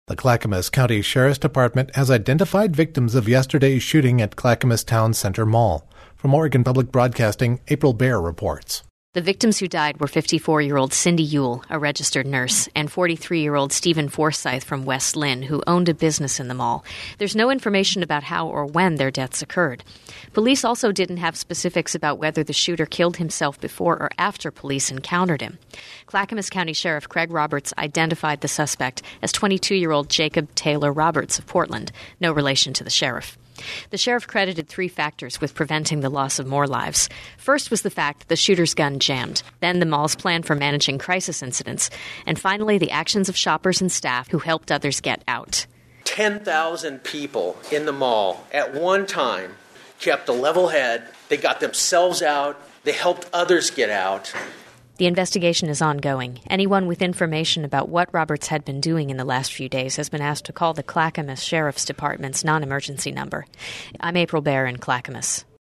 The Clackamas County Sheriff's Department has identified victims of yesterday's shooting at Clackamas Town Center Mall. From Oregon Public Broadcasting, April Baer reports. The victims who died were 54-year-old Cindy Yule, a registered nurse, and 43-year-old Stephen Forsyth from West Lynn, who owned a business in the mall. There's no information about how or when their deaths occurred. Police also didn't have specifics about whether the shooter killed himself before or after police encountered him. Clackamas County Sheriff Craig Roberts identified the suspect as 22-year-old Jacob Taylor Roberts of Portland, no relation to the sheriff. The sheriff credited 3 factors with preventing the loss of more lives. First was the fact that the shooter's gun jammed, then the mall's plan for managing crisis incidents, and finally the actions of shoppers and staff who helped others get out. 10,000 people in the mall at one time kept a level head. They got themselves out. They helped others get out. The investigation is ongoing. Anyone with information about what Roberts had been doing in the last few days has been asked to call the Clackamas Sheriff's Department's non-emergency number. I'm April Baer in Clackamas.